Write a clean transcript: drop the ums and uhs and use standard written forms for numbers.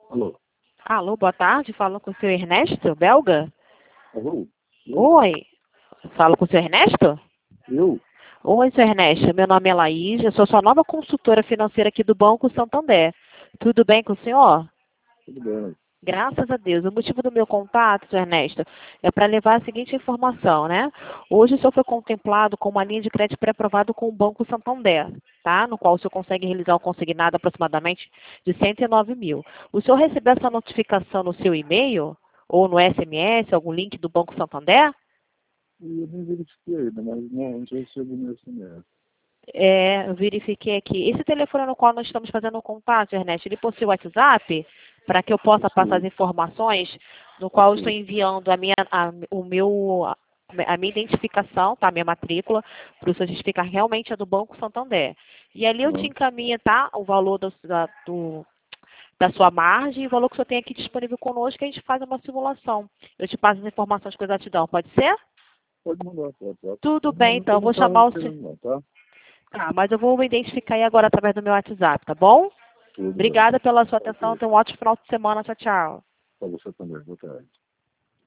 Alô? Alô, boa tarde. Falo com o senhor Ernesto, belga? Alô? Oi. Falo com o senhor Ernesto? Eu? Oi, senhor Ernesto. Meu nome é Laís. Eu sou sua nova consultora financeira aqui do Banco Santander. Tudo bem com o senhor? Tudo bem. Graças a Deus. O motivo do meu contato, senhor Ernesto, é para levar a seguinte informação, né? Hoje o senhor foi contemplado com uma linha de crédito pré-aprovado com o Banco Santander, tá? No qual o senhor consegue realizar um consignado aproximadamente de 109 mil. O senhor recebeu essa notificação no seu e-mail ou no SMS, algum link do Banco Santander? Eu nem verifiquei ainda, mas não já recebo no SMS. Eu verifiquei aqui. Esse telefone no qual nós estamos fazendo um contato, Ernesto, ele possui WhatsApp para que eu possa passar as Possui, informações no qual eu estou possui. enviando a minha identificação, tá? A minha matrícula, para o senhor justificar realmente é do Banco Santander. E ali eu te Aham. encaminho, tá? O valor da sua margem e o valor que o senhor tem aqui disponível conosco, que a gente faz uma simulação. Eu te passo as informações com exatidão, pode ser? Pode mandar para o WhatsApp. Tudo No bem, momento então. eu Eu não vou estava chamar o senhor. querendo não, tá? Tá, mas eu vou me identificar aí agora através do meu WhatsApp, tá bom? Tudo bem. Obrigada pela sua atenção. Ok. Tenha um ótimo final de semana. Tchau, tchau. Para você também. Boa tarde.